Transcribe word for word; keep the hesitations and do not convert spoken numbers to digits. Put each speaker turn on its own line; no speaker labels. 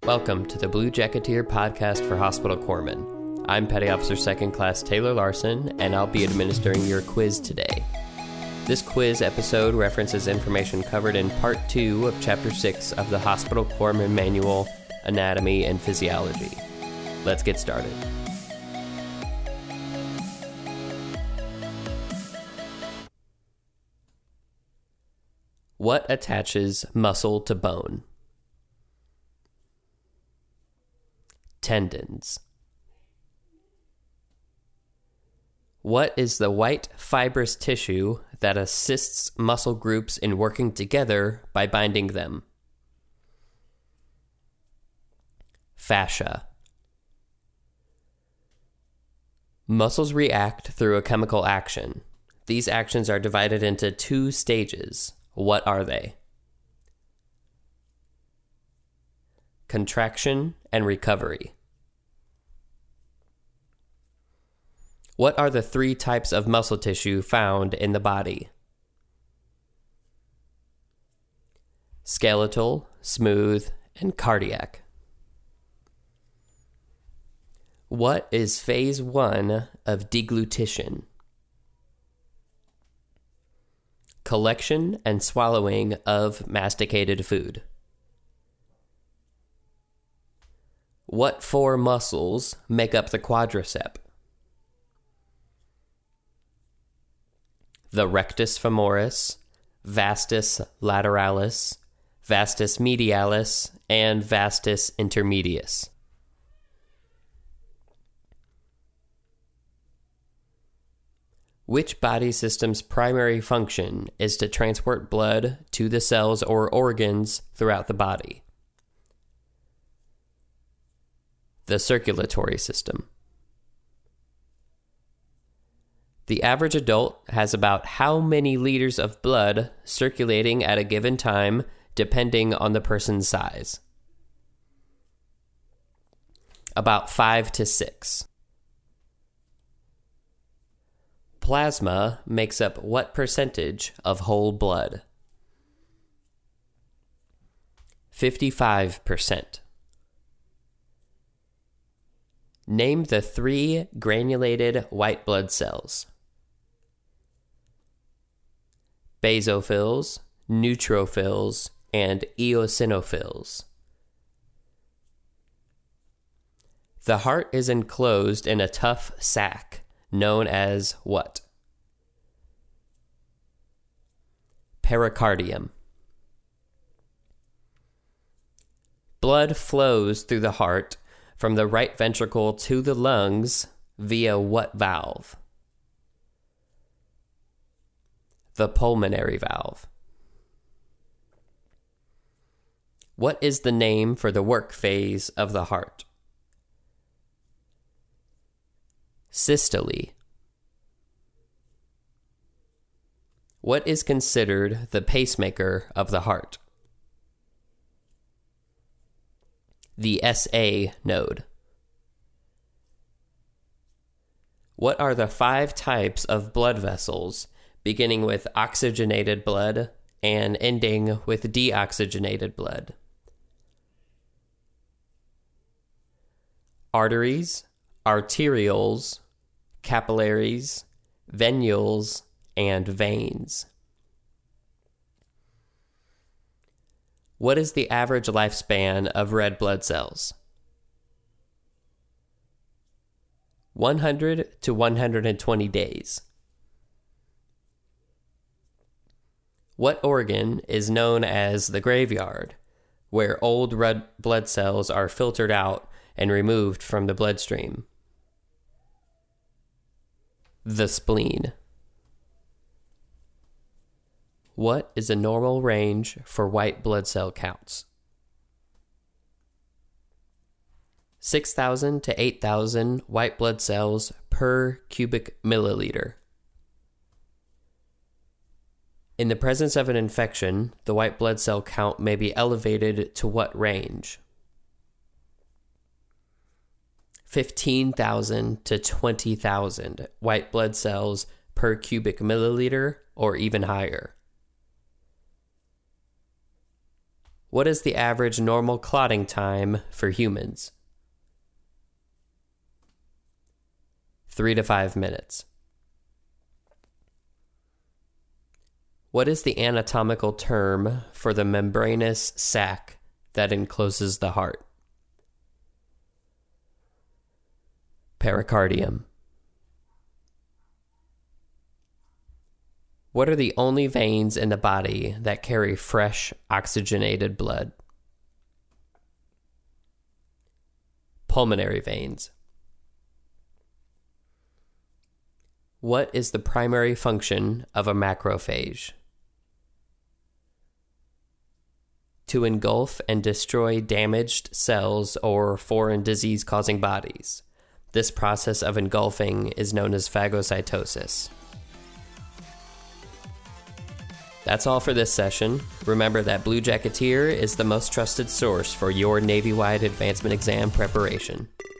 Welcome to the Blue Jacketeer podcast for Hospital Corpsmen. I'm Petty Officer Second Class Taylor Larson, and I'll be administering your quiz today. This quiz episode references information covered in Part two of Chapter six of the Hospital Corpsman Manual, Anatomy and Physiology. Let's get started. What attaches muscle to bone? Tendons. What is the white fibrous tissue that assists muscle groups in working together by binding them? Fascia. Muscles react through a chemical action. These actions are divided into two stages. What are they? Contraction and recovery. What are the three types of muscle tissue found in the body? Skeletal, smooth, and cardiac. What is phase one of deglutition? Collection and swallowing of masticated food. What four muscles make up the quadricep? The rectus femoris, vastus lateralis, vastus medialis, and vastus intermedius. Which body system's primary function is to transport blood to the cells or organs throughout the body? The circulatory system. The average adult has about how many liters of blood circulating at a given time, depending on the person's size? About five to six. Plasma makes up what percentage of whole blood? fifty-five percent. Name the three granulated white blood cells. Basophils, neutrophils, and eosinophils. The heart is enclosed in a tough sac, known as what? Pericardium. Blood flows through the heart from the right ventricle to the lungs via what valve? The pulmonary valve. What is the name for the work phase of the heart? Systole. What is considered the pacemaker of the heart? The S A node. What are the five types of blood vessels, beginning with oxygenated blood and ending with deoxygenated blood? Arteries, arterioles, capillaries, venules, and veins. What is the average lifespan of red blood cells? one hundred to one hundred twenty days. What organ is known as the graveyard, where old red blood cells are filtered out and removed from the bloodstream? The spleen. What is a normal range for white blood cell counts? six thousand to eight thousand white blood cells per cubic milliliter. In the presence of an infection, the white blood cell count may be elevated to what range? fifteen thousand to twenty thousand white blood cells per cubic milliliter or even higher. What is the average normal clotting time for humans? Three to five minutes. What is the anatomical term for the membranous sac that encloses the heart? Pericardium. What are the only veins in the body that carry fresh, oxygenated blood? Pulmonary veins. What is the primary function of a macrophage? To engulf and destroy damaged cells or foreign disease-causing bodies. This process of engulfing is known as phagocytosis. That's all for this session. Remember that Blue Jacketeer is the most trusted source for your Navy-wide advancement exam preparation.